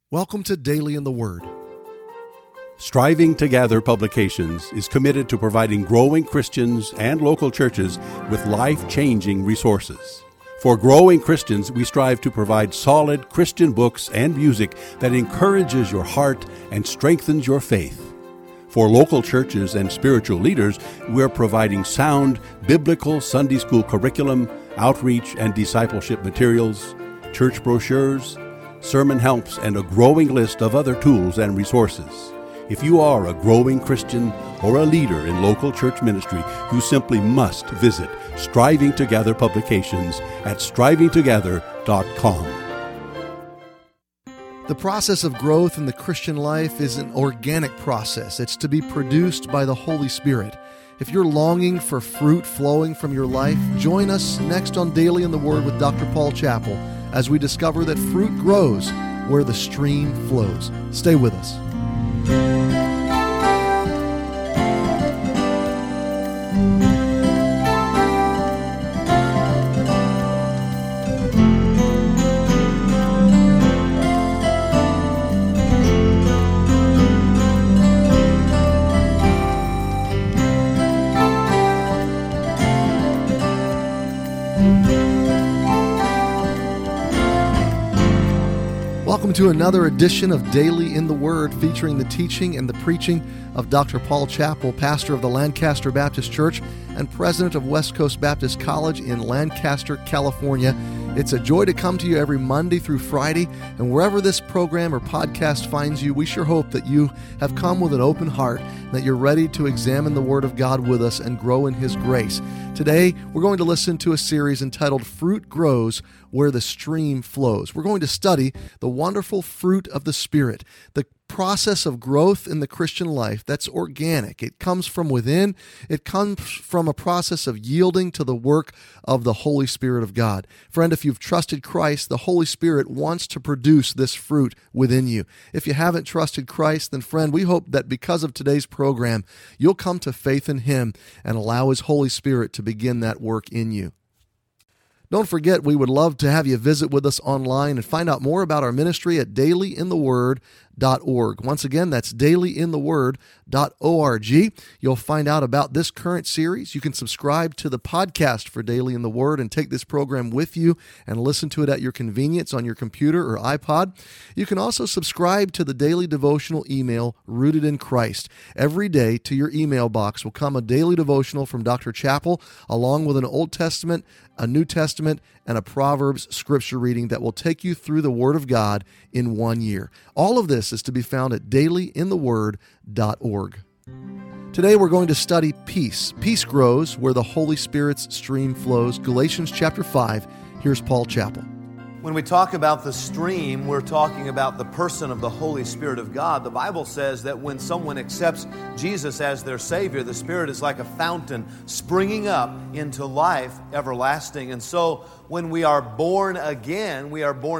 Welcome to Daily in the Word. Striving to Gather Publications is committed to providing growing Christians and local churches with life-changing resources. For growing Christians, we strive to provide solid Christian books and music that encourages your heart and strengthens your faith. For local churches and spiritual leaders, we're providing sound biblical Sunday school curriculum, outreach and discipleship materials, church brochures, sermon helps, and a growing list of other tools and resources. If you are a growing Christian or a leader in local church ministry, you simply must visit Striving to Gather Publications at strivingtogether.com. The process of growth in the Christian life is an organic process. It's to be produced by the Holy Spirit. If you're longing for fruit flowing from your life, join us next on Daily in the Word with Dr. Paul Chappell as we discover that fruit grows where the stream flows. Stay with us. Welcome to another edition of Daily in the Word, featuring the teaching and the preaching of Dr. Paul Chappell, pastor of the Lancaster Baptist Church and president of West Coast Baptist College in Lancaster, California. It's a joy to come to you every Monday through Friday, and wherever this program or podcast finds you, we sure hope that you have come with an open heart, that you're ready to examine the Word of God with us and grow in His grace. Today, we're going to listen to a series entitled Fruit Grows Where the Stream Flows. We're going to study the wonderful fruit of the Spirit, the process of growth in the Christian life that's organic. It comes from within. It comes from a process of yielding to the work of the Holy Spirit of God. Friend, if you've trusted Christ, the Holy Spirit wants to produce this fruit within you. If you haven't trusted Christ, then friend, we hope that because of today's program, you'll come to faith in Him and allow His Holy Spirit to begin that work in you. Don't forget, we would love to have you visit with us online and find out more about our ministry at dailyintheword.org. Once again, that's dailyintheword.org. You'll find out about this current series. You can subscribe to the podcast for Daily in the Word and take this program with you and listen to it at your convenience on your computer or iPod. You can also subscribe to the daily devotional email, Rooted in Christ. Every day to your email box will come a daily devotional from Dr. Chappell, along with an Old Testament, a New Testament, and a Proverbs scripture reading that will take you through the Word of God in 1 year. All of this is to be found at dailyintheword.org. Today we're going to study peace. Peace grows where the Holy Spirit's stream flows. Galatians chapter 5. Here's Paul Chappell. When we talk about the stream, we're talking about the person of the Holy Spirit of God. The Bible says that when someone accepts Jesus as their Savior, the Spirit is like a fountain springing up into life everlasting. And so when we are born again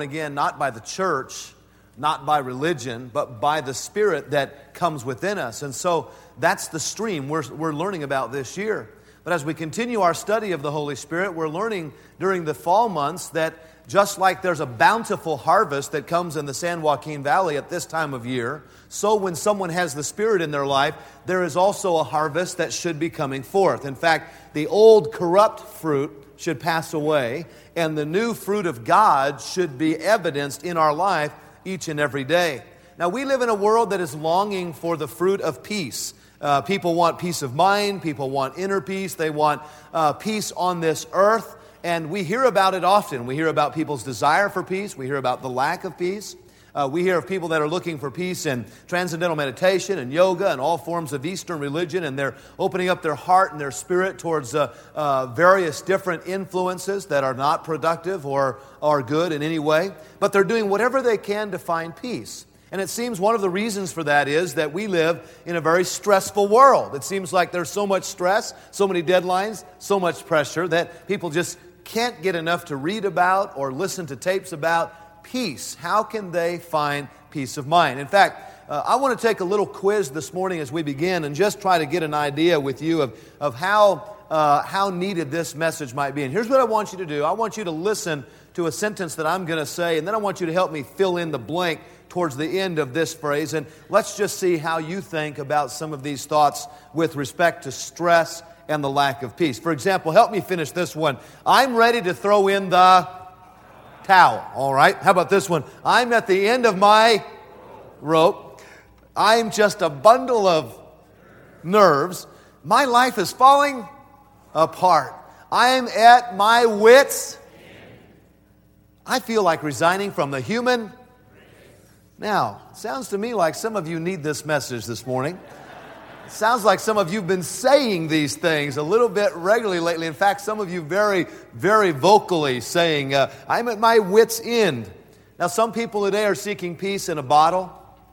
not by the church, not by religion, but by the Spirit that comes within us. And so that's the stream we're learning about this year. But as we continue our study of the Holy Spirit, we're learning during the fall months that just like there's a bountiful harvest that comes in the San Joaquin Valley at this time of year, so when someone has the Spirit in their life, there is also a harvest that should be coming forth. In fact, the old corrupt fruit should pass away, and the new fruit of God should be evidenced in our life each and every day. Now, we live in a world that is longing for the fruit of peace. People want peace of mind. People want inner peace. They want peace on this earth. And we hear about it often. We hear about people's desire for peace. We hear about the lack of peace. We hear of people that are looking for peace in transcendental meditation and yoga and all forms of Eastern religion, and they're opening up their heart and their spirit towards various different influences that are not productive or are good in any way. But they're doing whatever they can to find peace. And it seems one of the reasons for that is that we live in a very stressful world. It seems like there's so much stress, so many deadlines, so much pressure that people just can't get enough to read about or listen to tapes about peace. How can they find peace of mind? In fact, I want to take a little quiz this morning as we begin and just try to get an idea with you of how how needed this message might be. And here's what I want you to do. I want you to listen to a sentence that I'm going to say, and then I want you to help me fill in the blank towards the end of this phrase. And let's just see how you think about some of these thoughts with respect to stress and the lack of peace. For example, help me finish this one. I'm ready to throw in the towel. All right. How about this one? I'm at the end of my rope. I'm just a bundle of nerves. My life is falling apart. I'm at my wits. I feel like resigning from the human. Now, it sounds to me like some of you need this message this morning. It sounds like some of you have been saying these things a little bit regularly lately. In fact, some of you very, very vocally saying, I'm at my wits' end. Now, some people today are seeking peace in a bottle.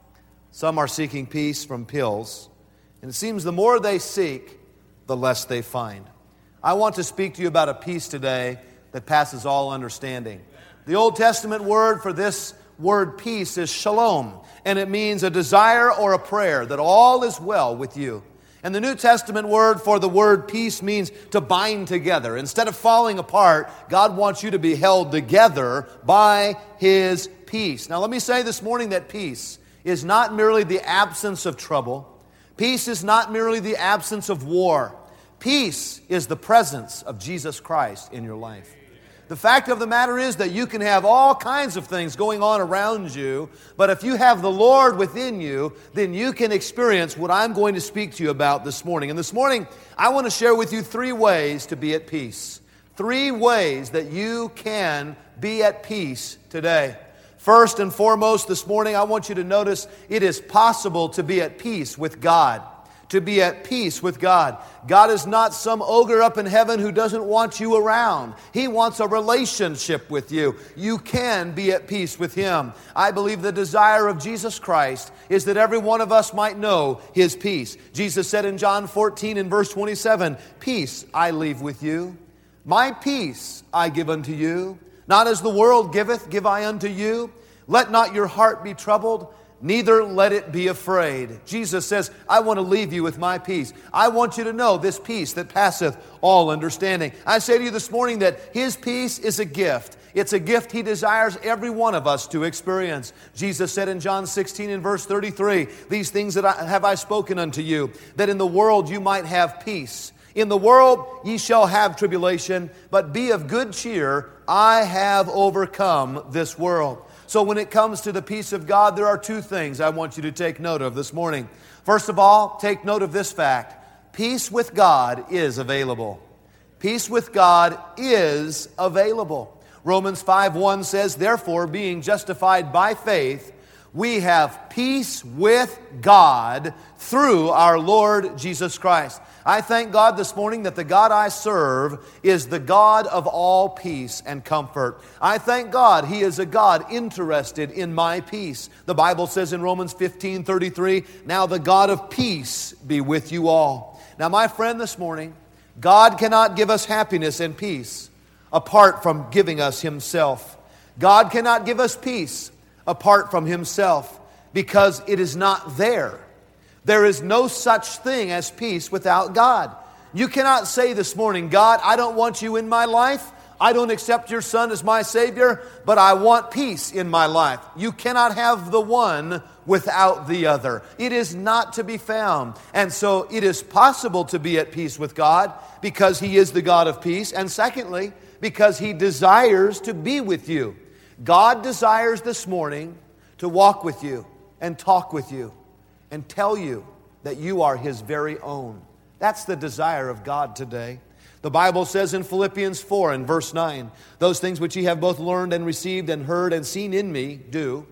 Some are seeking peace from pills. And it seems the more they seek, the less they find. I want to speak to you about a peace today that passes all understanding. The Old Testament word for this word peace is shalom, and it means a desire or a prayer that all is well with you. And the New Testament word for the word peace means to bind together. Instead of falling apart, God wants you to be held together by His peace. Now let me say this morning that peace is not merely the absence of trouble. Peace is not merely the absence of war. Peace is the presence of Jesus Christ in your life. The fact of the matter is that you can have all kinds of things going on around you, but if you have the Lord within you, then you can experience what I'm going to speak to you about this morning. And this morning, I want to share with you 3 ways to be at peace. 3 ways that you can be at peace today. First and foremost this morning, I want you to notice it is possible to be at peace with God. To be at peace with God. God is not some ogre up in heaven who doesn't want you around. He wants a relationship with you. You can be at peace with Him. I believe the desire of Jesus Christ is that every one of us might know His peace. Jesus said in John 14 and verse 27, "Peace I leave with you. My peace I give unto you. Not as the world giveth, give I unto you. Let not your heart be troubled, neither let it be afraid." Jesus says, I want to leave you with my peace. I want you to know this peace that passeth all understanding. I say to you this morning that His peace is a gift. It's a gift He desires every one of us to experience. Jesus said in John 16 and verse 33, "These things have I spoken unto you, that in the world you might have peace. In the world ye shall have tribulation, but be of good cheer. I have overcome this world." So when it comes to the peace of God, there are 2 things I want you to take note of this morning. First of all, take note of this fact. Peace with God is available. Peace with God is available. Romans 5:1 says, "Therefore, being justified by faith, we have peace with God through our Lord Jesus Christ." I thank God this morning that the God I serve is the God of all peace and comfort. I thank God He is a God interested in my peace. The Bible says in Romans 15:33, "Now the God of peace be with you all." Now my friend, this morning, God cannot give us happiness and peace apart from giving us Himself. God cannot give us peace apart from Himself because it is not there. There is no such thing as peace without God. You cannot say this morning, "God, I don't want you in my life. I don't accept your Son as my Savior, but I want peace in my life." You cannot have the one without the other. It is not to be found. And so it is possible to be at peace with God because He is the God of peace. And secondly, because He desires to be with you. God desires this morning to walk with you and talk with you and tell you that you are His very own. That's the desire of God today. The Bible says in Philippians 4 and verse 9, "Those things which ye have both learned and received and heard and seen in me, do,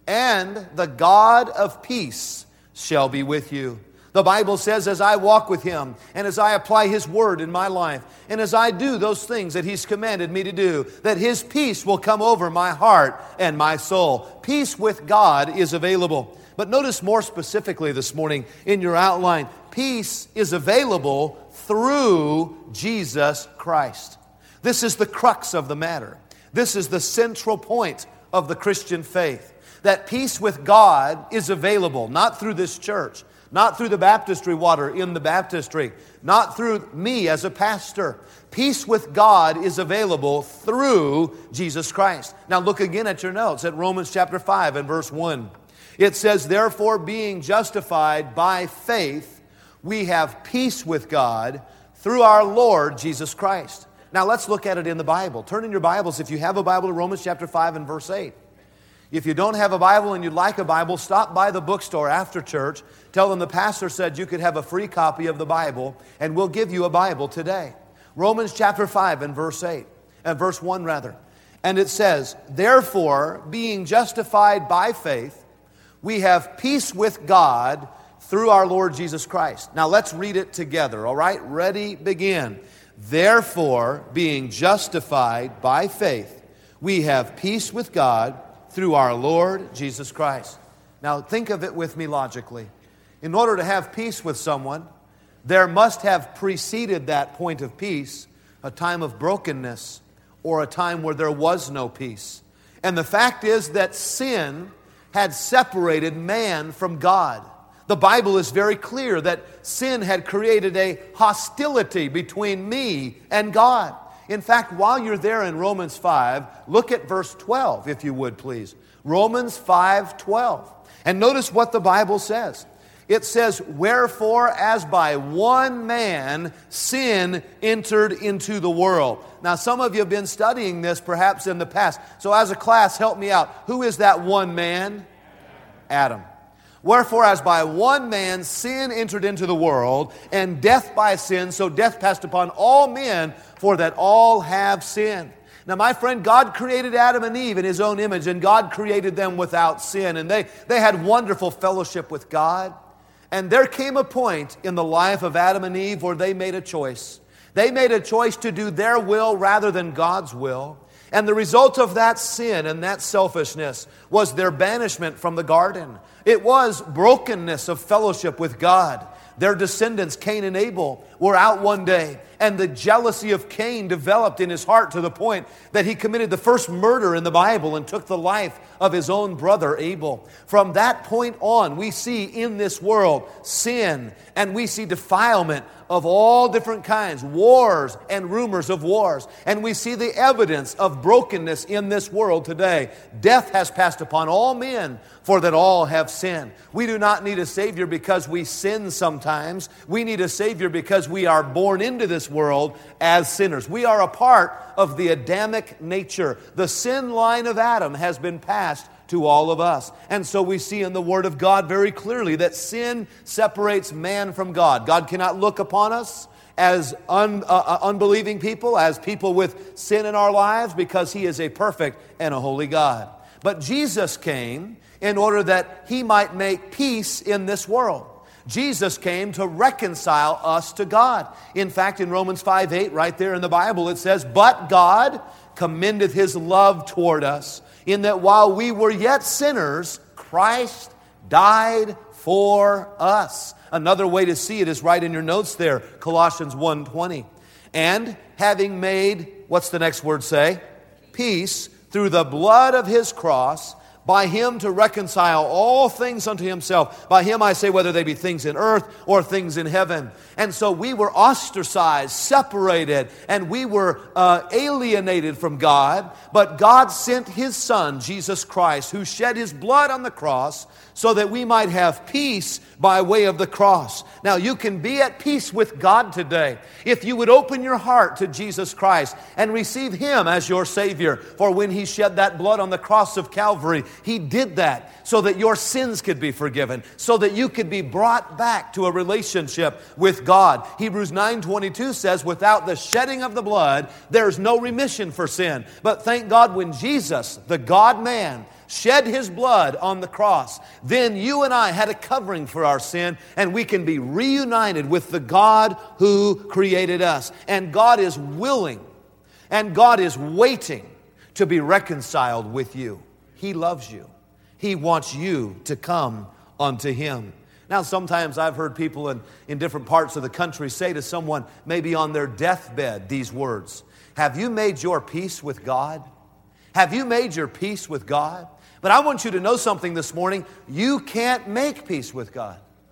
and the God of peace shall be with you." The Bible says, as I walk with Him and as I apply His Word in my life and as I do those things that He's commanded me to do, that His peace will come over my heart and my soul. Peace with God is available. But notice more specifically this morning in your outline, peace is available through Jesus Christ. This is the crux of the matter. This is the central point of the Christian faith. That peace with God is available, not through this church, not through the baptistry water in the baptistry, not through me as a pastor. Peace with God is available through Jesus Christ. Now look again at your notes at Romans chapter 5 and verse 1. It says, therefore, being justified by faith, we have peace with God through our Lord Jesus Christ. Now let's look at it in the Bible. Turn in your Bibles, if you have a Bible, to Romans chapter 5 and verse 8. If you don't have a Bible and you'd like a Bible, stop by the bookstore after church. Tell them the pastor said you could have a free copy of the Bible, and we'll give you a Bible today. Romans chapter 5 and verse 1 rather. And it says, therefore, being justified by faith, we have peace with God through our Lord Jesus Christ. Now let's read it together, all right? Ready, begin. Therefore, being justified by faith, we have peace with God through our Lord Jesus Christ. Now think of it with me logically. In order to have peace with someone, there must have preceded that point of peace a time of brokenness or a time where there was no peace. And the fact is that sin had separated man from God. The Bible is very clear that sin had created a hostility between me and God. In fact, while you're there in Romans 5, look at verse 12, if you would, please. Romans 5:12. And notice what the Bible says. It says, wherefore, as by one man sin entered into the world. Now, some of you have been studying this perhaps in the past. So as a class, help me out. Who is that one man? Adam. Wherefore, as by one man sin entered into the world, and death by sin, so death passed upon all men, for that all have sinned. Now, my friend, God created Adam and Eve in His own image, and God created them without sin, and they had wonderful fellowship with God. And there came a point in the life of Adam and Eve where they made a choice. They made a choice to do their will rather than God's will. And the result of that sin and that selfishness was their banishment from the garden. It was brokenness of fellowship with God. Their descendants, Cain and Abel, were out one day, and the jealousy of Cain developed in his heart to the point that he committed the first murder in the Bible and took the life of his own brother Abel. From that point on, we see in this world sin, and we see defilement of all different kinds, wars and rumors of wars. And we see the evidence of brokenness in this world today. Death has passed upon all men, for that all have sinned. We do not need a Savior because we sin sometimes. We need a Savior because we are born into this world as sinners. We are a part of the Adamic nature. The sin line of Adam has been passed to all of us. And so we see in the Word of God very clearly that sin separates man from God. God cannot look upon us as unbelieving people, as people with sin in our lives, because He is a perfect and a holy God. But Jesus came in order that He might make peace in this world. Jesus came to reconcile us to God. In fact, in Romans 5:8, right there in the Bible, it says, but God commendeth His love toward us, in that while we were yet sinners, Christ died for us. Another way to see it is right in your notes there, Colossians 1:20. And having made, what's the next word say? Peace through the blood of His cross, by Him to reconcile all things unto Himself. By Him I say, whether they be things in earth or things in heaven. And so we were ostracized, separated, and we were alienated from God. But God sent His Son, Jesus Christ, who shed His blood on the cross so that we might have peace by way of the cross. Now, you can be at peace with God today if you would open your heart to Jesus Christ and receive Him as your Savior. For when He shed that blood on the cross of Calvary, He did that so that your sins could be forgiven, so that you could be brought back to a relationship with God. Hebrews 9:22 says, without the shedding of the blood, there's no remission for sin. But thank God when Jesus, the God-man, shed His blood on the cross, then you and I had a covering for our sin, and we can be reunited with the God who created us. And God is willing, and God is waiting to be reconciled with you. He loves you. He wants you to come unto Him. Now, sometimes I've heard people in different parts of the country say to someone, maybe on their deathbed, these words: have you made your peace with God? Have you made your peace with God? But I want you to know something this morning. You can't make peace with God.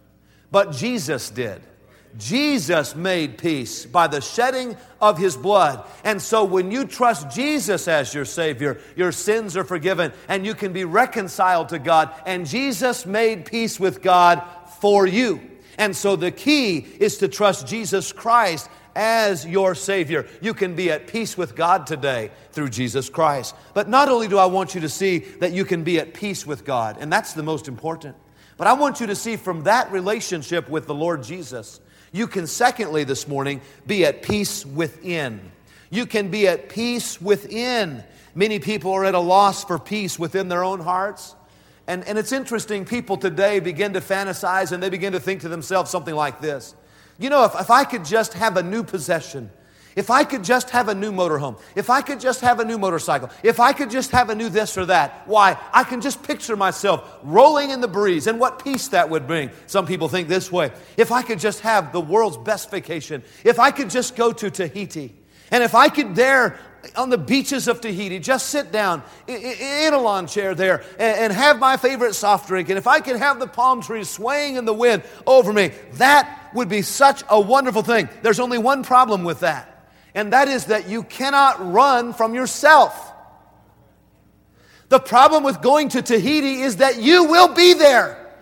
but Jesus did. Jesus made peace by the shedding of His blood. And so when you trust Jesus as your Savior, your sins are forgiven and you can be reconciled to God. And Jesus made peace with God for you. And so the key is to trust Jesus Christ as your Savior. You can be at peace with God today through Jesus Christ. But not only do I want you to see that you can be at peace with God, and that's the most important, but I want you to see from that relationship with the Lord Jesus, you can secondly this morning be at peace within. You can be at peace within. Many people are at a loss for peace within their own hearts. And it's interesting, people today begin to fantasize and they begin to think to themselves something like this. You know, if I could just have a new possession, if I could just have a new motorhome, if I could just have a new motorcycle, if I could just have a new this or that, why, I can just picture myself rolling in the breeze and what peace that would bring. Some people think this way. If I could just have the world's best vacation, if I could just go to Tahiti, and if I could there on the beaches of Tahiti just sit down in a lawn chair there and have my favorite soft drink, and if I could have the palm trees swaying in the wind over me, that would be such a wonderful thing. There's only one problem with that. And that is that you cannot run from yourself. The problem with going to Tahiti is that you will be there.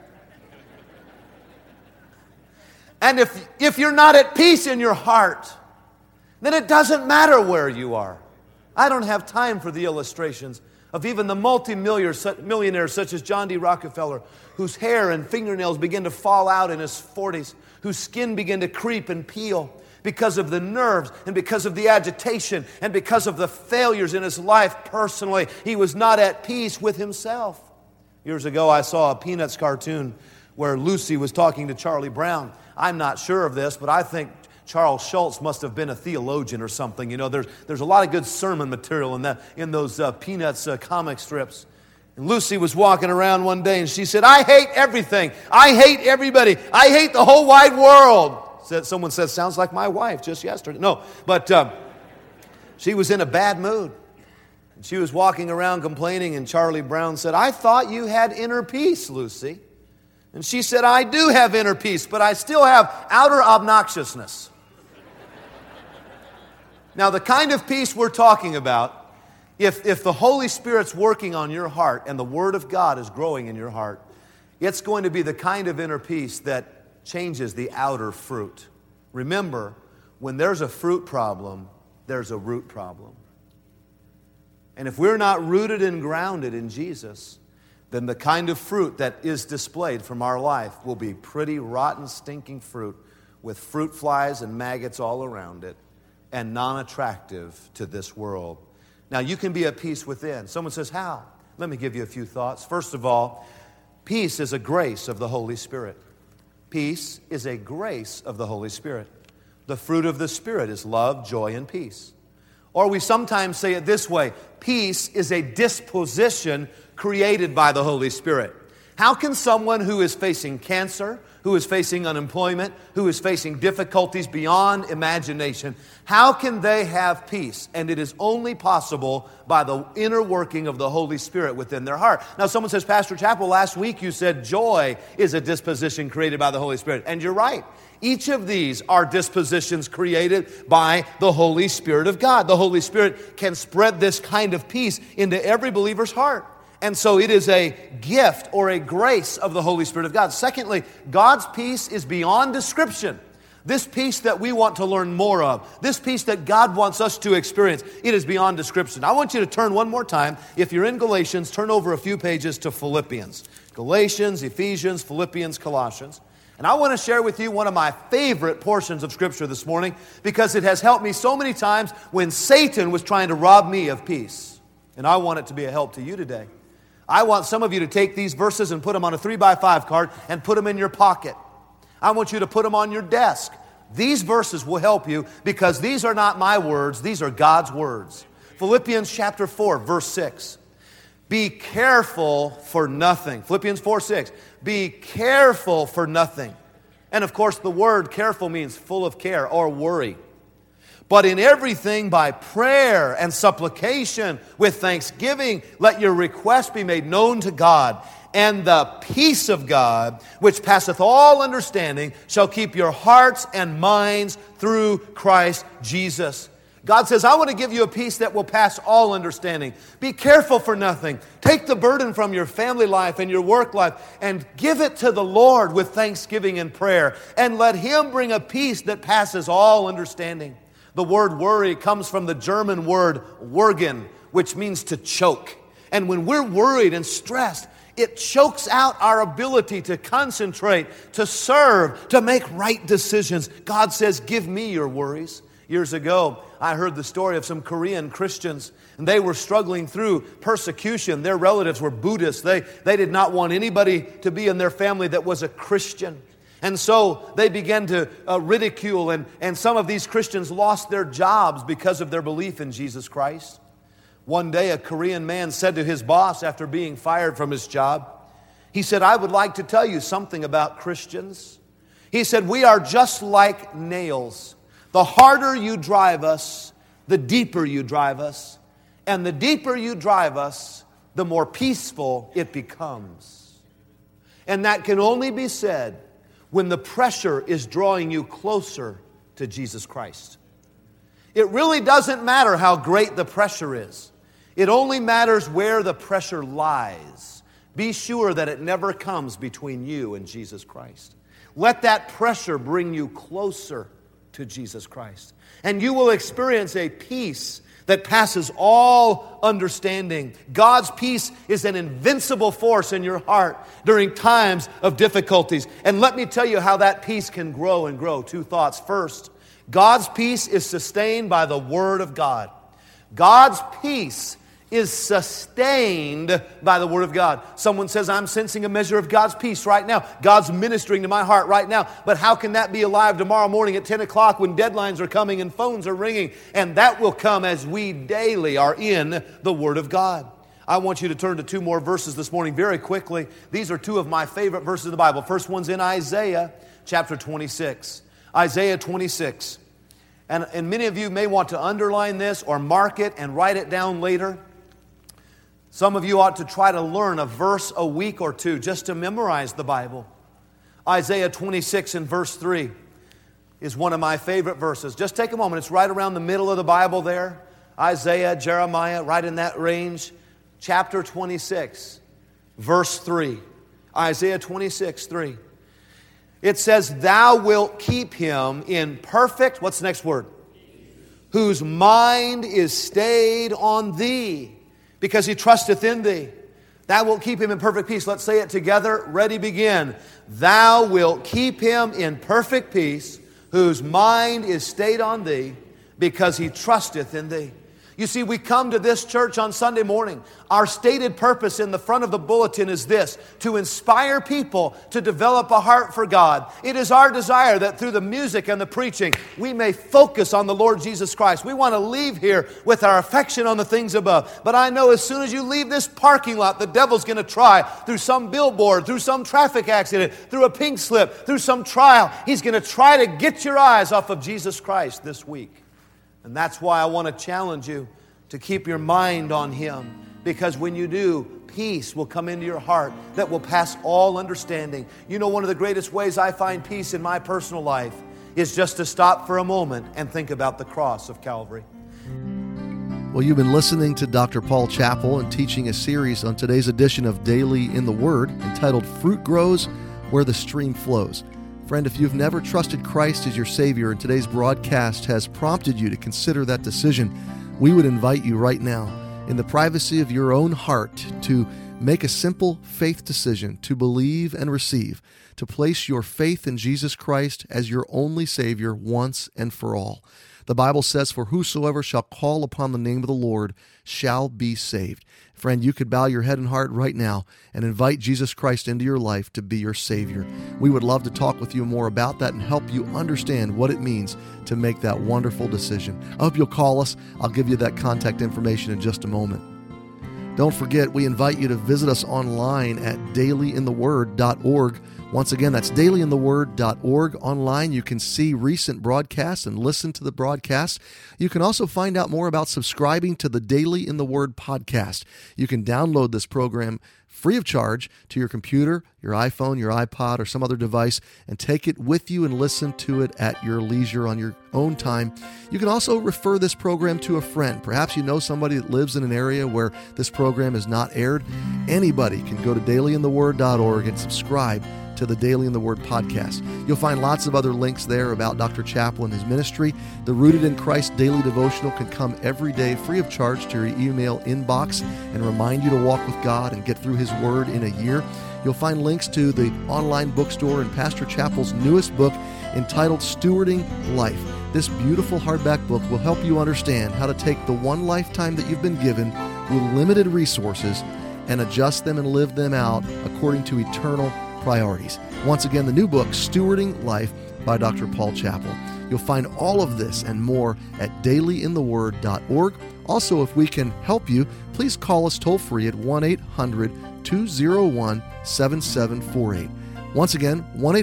And if you're not at peace in your heart, then it doesn't matter where you are. I don't have time for the illustrations of even the multi-millionaires such as John D. Rockefeller, whose hair and fingernails begin to fall out in his 40s, whose skin began to creep and peel because of the nerves and because of the agitation and because of the failures in his life personally. He was not at peace with himself. Years ago, I saw a Peanuts cartoon where Lucy was talking to Charlie Brown. I'm not sure of this, but I think Charles Schultz must have been a theologian or something. You know, there's a lot of good sermon material in those Peanuts comic strips. And Lucy was walking around one day and she said, "I hate everything. I hate everybody. I hate the whole wide world." Someone said, "Sounds like my wife just yesterday." No, but she was in a bad mood. And she was walking around complaining, and Charlie Brown said, "I thought you had inner peace, Lucy." And she said, "I do have inner peace, but I still have outer obnoxiousness." Now, the kind of peace we're talking about, if the Holy Spirit's working on your heart and the Word of God is growing in your heart, it's going to be the kind of inner peace that changes the outer fruit. Remember, when there's a fruit problem, there's a root problem. And if we're not rooted and grounded in Jesus, then the kind of fruit that is displayed from our life will be pretty rotten, stinking fruit with fruit flies and maggots all around it and non-attractive to this world. Now, you can be at peace within. Someone says, how? Let me give you a few thoughts. First of all, peace is a grace of the Holy Spirit. Peace is a grace of the Holy Spirit. The fruit of the Spirit is love, joy, and peace. Or we sometimes say it this way: peace is a disposition created by the Holy Spirit. How can someone who is facing cancer, who is facing unemployment, who is facing difficulties beyond imagination, how can they have peace? And it is only possible by the inner working of the Holy Spirit within their heart. Now, someone says, "Pastor Chappell, last week you said joy is a disposition created by the Holy Spirit." And you're right. Each of these are dispositions created by the Holy Spirit of God. The Holy Spirit can spread this kind of peace into every believer's heart. And so it is a gift or a grace of the Holy Spirit of God. Secondly, God's peace is beyond description. This peace that we want to learn more of, this peace that God wants us to experience, it is beyond description. I want you to turn one more time. If you're in Galatians, turn over a few pages to Philippians. Galatians, Ephesians, Philippians, Colossians. And I want to share with you one of my favorite portions of Scripture this morning because it has helped me so many times when Satan was trying to rob me of peace. And I want it to be a help to you today. I want some of you to take these verses and put them on a 3x5 card and put them in your pocket. I want you to put them on your desk. These verses will help you because these are not my words, these are God's words. Philippians chapter 4, verse 6. Be careful for nothing. Philippians 4:6. Be careful for nothing. And of course, the word careful means full of care or worry. But in everything by prayer and supplication with thanksgiving, let your requests be made known to God. and the peace of God, which passeth all understanding, shall keep your hearts and minds through Christ Jesus. God says, I want to give you a peace that will pass all understanding. Be careful for nothing. Take the burden from your family life and your work life and give it to the Lord with thanksgiving and prayer. And let Him bring a peace that passes all understanding. The word worry comes from the German word würgen, which means to choke. And when we're worried and stressed, it chokes out our ability to concentrate, to serve, to make right decisions. God says, give me your worries. Years ago, I heard the story of some Korean Christians, and they were struggling through persecution. Their relatives were Buddhists. They did not want anybody to be in their family that was a Christian. And so they began to ridicule, and some of these Christians lost their jobs because of their belief in Jesus Christ. One day, a Korean man said to his boss after being fired from his job, he said, I would like to tell you something about Christians. He said, we are just like nails. The harder you drive us, the deeper you drive us. And the deeper you drive us, the more peaceful it becomes. And that can only be said when the pressure is drawing you closer to Jesus Christ. It really doesn't matter how great the pressure is. It only matters where the pressure lies. Be sure that it never comes between you and Jesus Christ. Let that pressure bring you closer to Jesus Christ. And you will experience a peace that passes all understanding. God's peace is an invincible force in your heart during times of difficulties. And let me tell you how that peace can grow and grow. Two thoughts. First, God's peace is sustained by the Word of God. God's peace is sustained by the Word of God. Someone says, I'm sensing a measure of God's peace right now. God's ministering to my heart right now. But how can that be alive tomorrow morning at 10 o'clock when deadlines are coming and phones are ringing? And that will come as we daily are in the Word of God. I want you to turn to two more verses this morning very quickly. These are two of my favorite verses of the Bible. First one's in Isaiah chapter 26. Isaiah 26. And many of you may want to underline this or mark it and write it down later. Some of you ought to try to learn a verse a week or two just to memorize the Bible. Isaiah 26 and verse 3 is one of my favorite verses. Just take a moment. It's right around the middle of the Bible there. Isaiah, Jeremiah, right in that range. Chapter 26, verse 3. Isaiah 26, 3. It says, Thou wilt keep him in perfect, what's the next word? Whose mind is stayed on thee, because he trusteth in thee. Thou wilt keep him in perfect peace. Let's say it together. Ready, begin. Thou wilt keep him in perfect peace, whose mind is stayed on thee, because he trusteth in thee. You see, we come to this church on Sunday morning. Our stated purpose in the front of the bulletin is this: to inspire people to develop a heart for God. It is our desire that through the music and the preaching, we may focus on the Lord Jesus Christ. We want to leave here with our affection on the things above. But I know as soon as you leave this parking lot, the devil's going to try through some billboard, through some traffic accident, through a pink slip, through some trial. He's going to try to get your eyes off of Jesus Christ this week. And that's why I want to challenge you to keep your mind on Him. Because when you do, peace will come into your heart that will pass all understanding. You know, one of the greatest ways I find peace in my personal life is just to stop for a moment and think about the cross of Calvary. Well, you've been listening to Dr. Paul Chappell and teaching a series on today's edition of Daily in the Word entitled Fruit Grows Where the Stream Flows. Friend, if you've never trusted Christ as your Savior and today's broadcast has prompted you to consider that decision, we would invite you right now, in the privacy of your own heart, to make a simple faith decision to believe and receive, to place your faith in Jesus Christ as your only Savior once and for all. The Bible says, For whosoever shall call upon the name of the Lord shall be saved. Friend, you could bow your head and heart right now and invite Jesus Christ into your life to be your Savior. We would love to talk with you more about that and help you understand what it means to make that wonderful decision. I hope you'll call us. I'll give you that contact information in just a moment. Don't forget, we invite you to visit us online at dailyintheword.org. Once again, that's dailyintheword.org. Online, you can see recent broadcasts and listen to the broadcasts. You can also find out more about subscribing to the Daily in the Word podcast. You can download this program free of charge to your computer, your iPhone, your iPod, or some other device, and take it with you and listen to it at your leisure on your own time. You can also refer this program to a friend. Perhaps you know somebody that lives in an area where this program is not aired. Anybody can go to dailyintheword.org and subscribe to the Daily in the Word podcast. You'll find lots of other links there about Dr. Chappell and his ministry. The Rooted in Christ Daily Devotional can come every day free of charge to your email inbox and remind you to walk with God and get through His Word in a year. You'll find links to the online bookstore and Pastor Chappell's newest book entitled Stewarding Life. This beautiful hardback book will help you understand how to take the one lifetime that you've been given with limited resources and adjust them and live them out according to eternal priorities. Once again, the new book, Stewarding Life by Dr. Paul Chappell. You'll find all of this and more at dailyintheword.org. Also, if we can help you, please call us toll-free at 1-800-201-7748. Once again,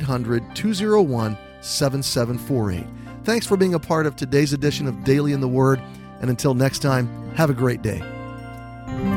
1-800-201-7748. Thanks for being a part of today's edition of Daily in the Word, and until next time, have a great day.